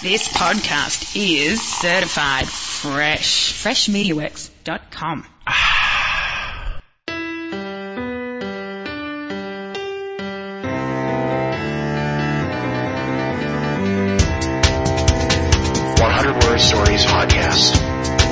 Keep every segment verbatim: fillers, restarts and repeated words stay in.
This podcast is certified fresh. fresh media works dot com. one hundred Word Stories Podcast.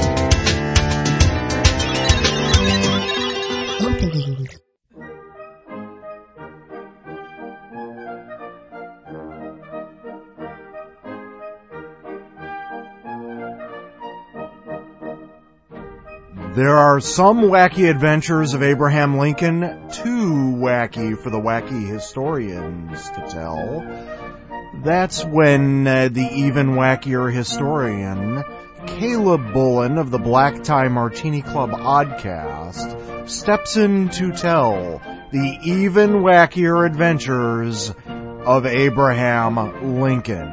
There are some wacky adventures of Abraham Lincoln, too wacky for the wacky historians to tell. That's when uh, the even wackier historian, Caleb Bullen of the Black Tie Martini Club Oddcast, steps in to tell the even wackier adventures of Abraham Lincoln.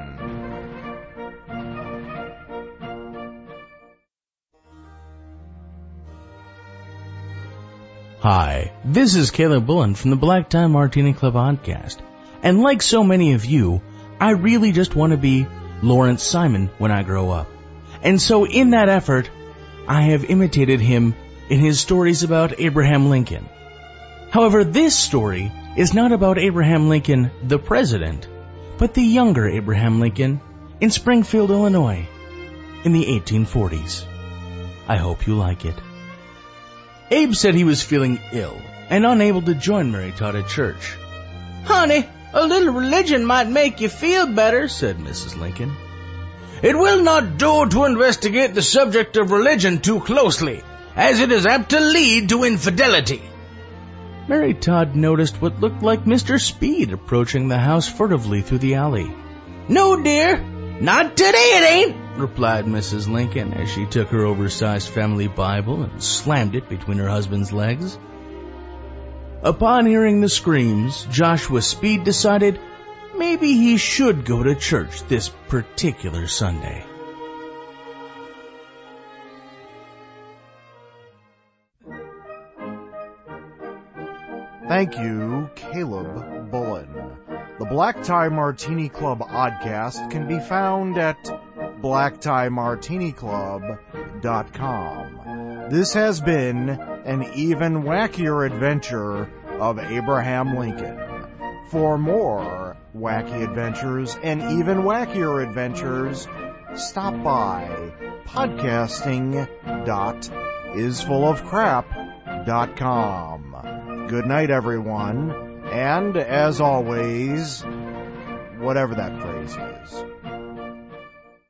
Hi, this is Caleb Bullen from the Black Tie Martini Club Podcast, and like so many of you, I really just want to be Lawrence Simon when I grow up. And so in that effort, I have imitated him in his stories about Abraham Lincoln. However, this story is not about Abraham Lincoln, the president, but the younger Abraham Lincoln in Springfield, Illinois, in the eighteen forties. I hope you like it. Abe said he was feeling ill and unable to join Mary Todd at church. "Honey, a little religion might make you feel better," said Missus Lincoln. "It will not do to investigate the subject of religion too closely, as it is apt to lead to infidelity." Mary Todd noticed what looked like Mister Speed approaching the house furtively through the alley. "No, dear, not today it ain't," replied Missus Lincoln as she took her oversized family Bible and slammed it between her husband's legs. Upon hearing the screams, Joshua Speed decided maybe he should go to church this particular Sunday. Thank you, Caleb Bullen. The Black Tie Martini Club Oddcast can be found at black tie martini club dot com. This has been an even wackier adventure of Abraham Lincoln. For more wacky adventures and even wackier adventures, stop by podcasting dot is full of crap dot com. Good night, everyone, and as always, whatever that phrase is.